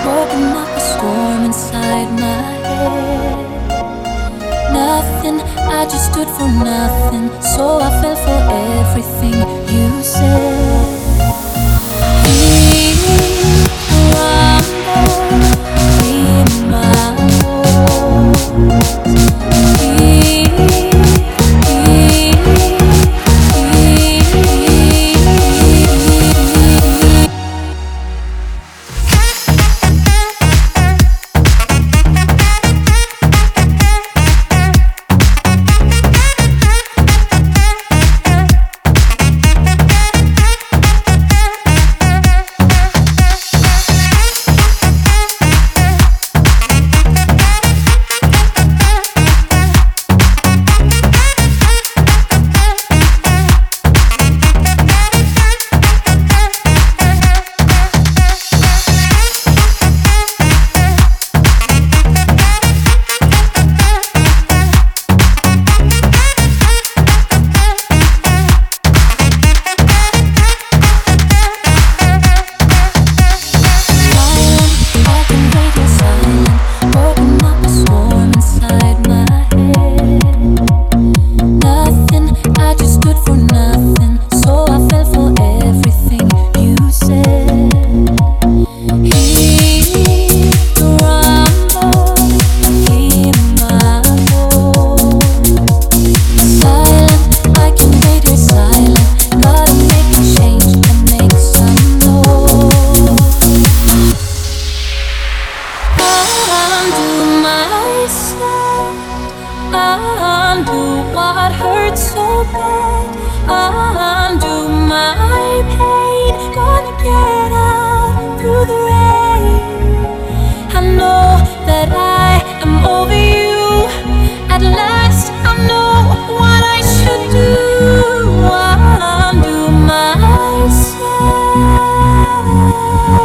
Working up a storm inside my head. Nothing, I just stood for nothing, so I fell for everything you said. Undo what hurt so bad. Undo my pain. Gonna get out through the rain. I know that I am over you. At last I know what I should do. Undo myself.